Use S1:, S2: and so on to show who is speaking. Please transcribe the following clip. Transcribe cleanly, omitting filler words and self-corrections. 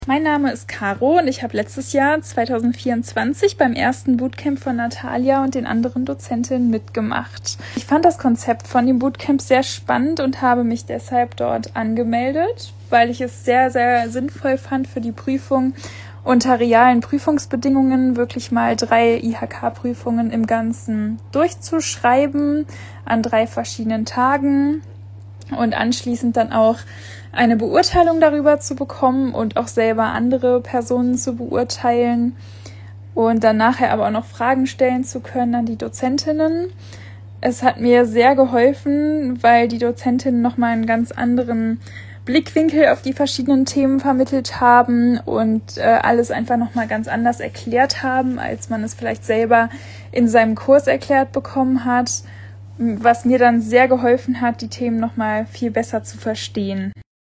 S1: Mein Name ist Caro und ich habe letztes Jahr 2024 beim ersten Bootcamp von Natalia und den anderen Dozentinnen mitgemacht. Ich fand das Konzept von dem Bootcamp sehr spannend und habe mich deshalb dort angemeldet, weil ich es sehr, sehr sinnvoll fand, für die Prüfung unter realen Prüfungsbedingungen wirklich mal 3 IHK-Prüfungen im Ganzen durchzuschreiben an 3 verschiedenen Tagen und anschließend dann auch eine Beurteilung darüber zu bekommen und auch selber andere Personen zu beurteilen und dann nachher aber auch noch Fragen stellen zu können an die Dozentinnen. Es hat mir sehr geholfen, weil die Dozentinnen nochmal einen ganz anderen Blickwinkel auf die verschiedenen Themen vermittelt haben und alles einfach nochmal ganz anders erklärt haben, als man es vielleicht selber in seinem Kurs erklärt bekommen hat, was mir dann sehr geholfen hat, die Themen nochmal viel besser zu verstehen.